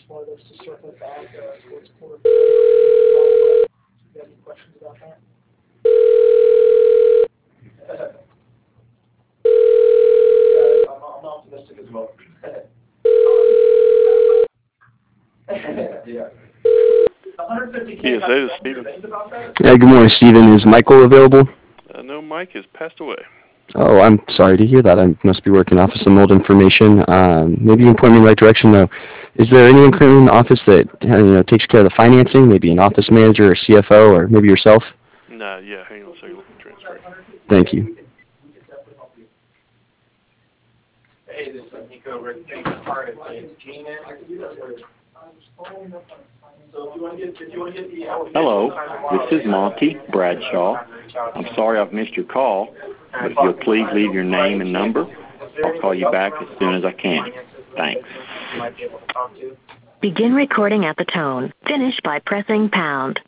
wanted us to circle back towards quarter four. Do you have any questions about that? I'm optimistic as well. Yeah. 150K. Yes, that is Stephen. Yeah, good morning, Stephen. Is Michael available? No, Mike has passed away. Oh, I'm sorry to hear that. I must be working off of some old information. Maybe you can point me in the right direction, though. Is there anyone currently in the office that takes care of the financing? Maybe an office manager or CFO, or maybe yourself? No, yeah, hang on a second. Let me transfer. Thank you. Hey, this is Nico over at Bank of Cardiff. It's Gina. Hello, this is Monty Bradshaw. I'm sorry I've missed your call, but if you'll please leave your name and number, I'll call you back as soon as I can. Thanks. Begin recording at the tone. Finish by pressing pound.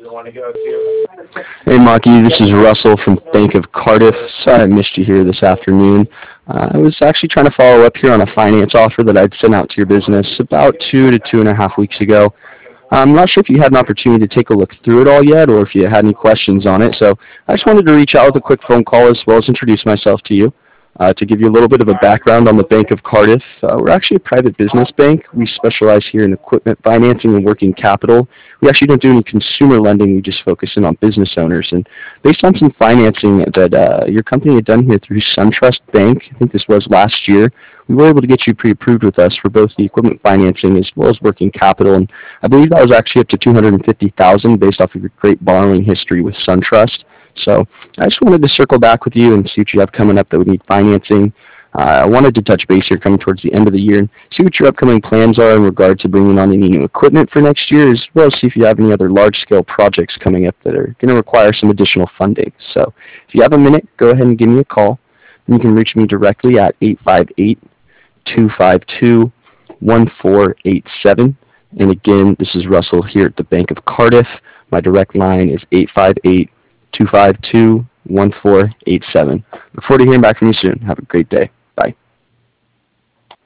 Hey, Monty, this is Russell from Bank of Cardiff. Sorry I missed you here this afternoon. I was actually trying to follow up here on a finance offer that I'd sent out to your business about 2 to 2.5 weeks ago. I'm not sure if you had an opportunity to take a look through it all yet or if you had any questions on it, so I just wanted to reach out with a quick phone call as well as introduce myself to you. To give you a little bit of a background on the Bank of Cardiff, we're actually a private business bank. We specialize here in equipment financing and working capital. We actually don't do any consumer lending. We just focus in on business owners. And based on some financing that your company had done here through SunTrust Bank, I think this was last year, we were able to get you pre-approved with us for both the equipment financing as well as working capital. And I believe that was actually up to $250,000 based off of your great borrowing history with SunTrust. So I just wanted to circle back with you and see what you have coming up that would need financing. I wanted to touch base here coming towards the end of the year and see what your upcoming plans are in regard to bringing on any new equipment for next year, as well as see if you have any other large-scale projects coming up that are going to require some additional funding. So if you have a minute, go ahead and give me a call. And you can reach me directly at 858-252-1487. And again, this is Russell here at the Bank of Cardiff. My direct line is 858-252-1487. Look forward to hearing back from you soon. Have a great day.